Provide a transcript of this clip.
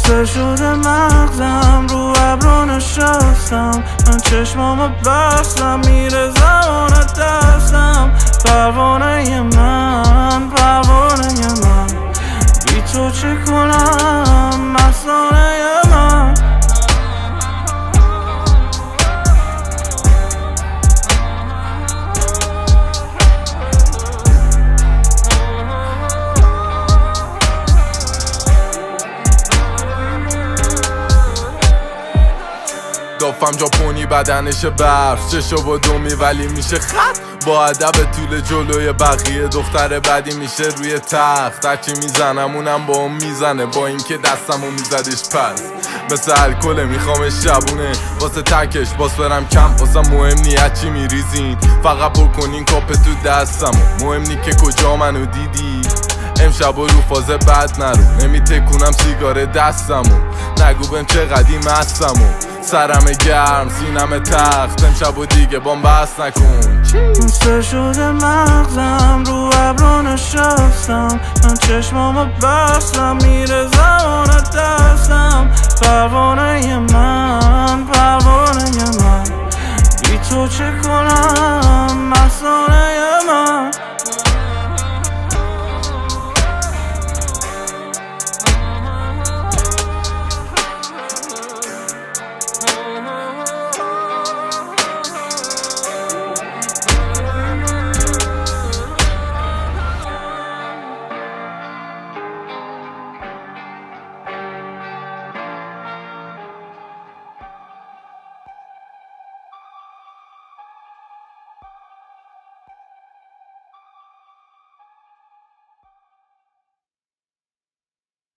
بسته شده مغزم، رو ابرو نشستم، من چشمامو بستم، میره زمان دستم. پروانه من، پروانه من، بی تو چه کنم مستانه من. دافم ژاپنی بدنش برف، چشو با دومی ولی میشه خط. با ادب طول جلوی بقیه، دختر بدی میشه روی تخت. هرچی میزنم اونم با اون میزنه، با اینکه دستمو میزدش پس. مثل الکل میخوامش شبونه، واسه تکش باز برم کم. واسه مهم نی چی میریزین، فقط بکنین کاپ تو دستمو. مهم نی که کجا منو دیدی، امشب و رو فاز بد نرو. نمی تکونم سیگار دستمو، نگو بهم چقدی مستمو. سرم گرم سینم تخت، امشب و دیگه بامبست نکن. بسته شده مغزم، رو ابرو نشستم، من چشمامو بستم، میره زمان دستم. پروانه من، پروانه من، بی تو چه کنم مستانه